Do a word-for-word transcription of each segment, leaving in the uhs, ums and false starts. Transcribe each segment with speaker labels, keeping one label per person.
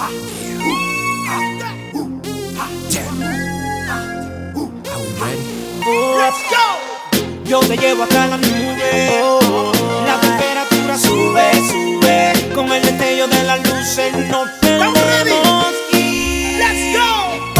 Speaker 1: Let's go. Yo te llevo hasta la nube. Oh, la temperatura sube, sube. Con el destello de las luces nos perdemos y let's go.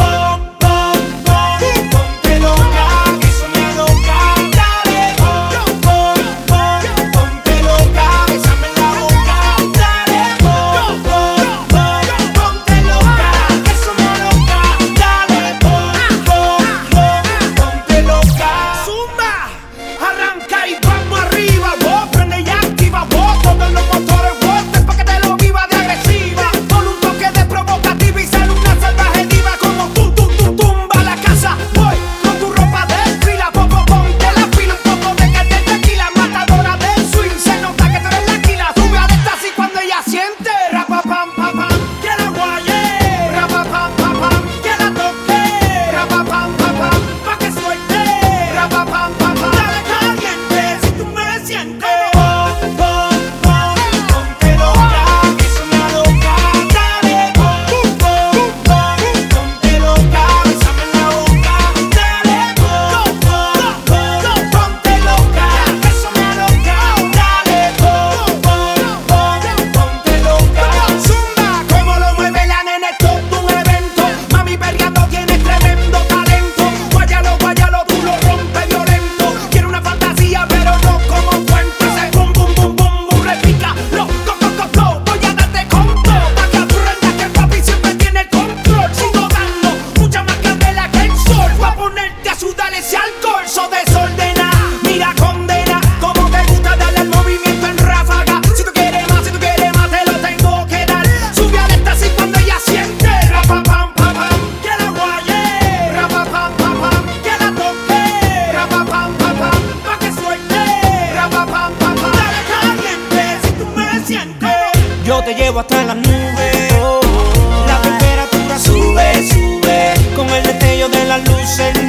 Speaker 1: Yo te llevo hasta la nube. Oh, la temperatura sube, sube. Con el destello de las luces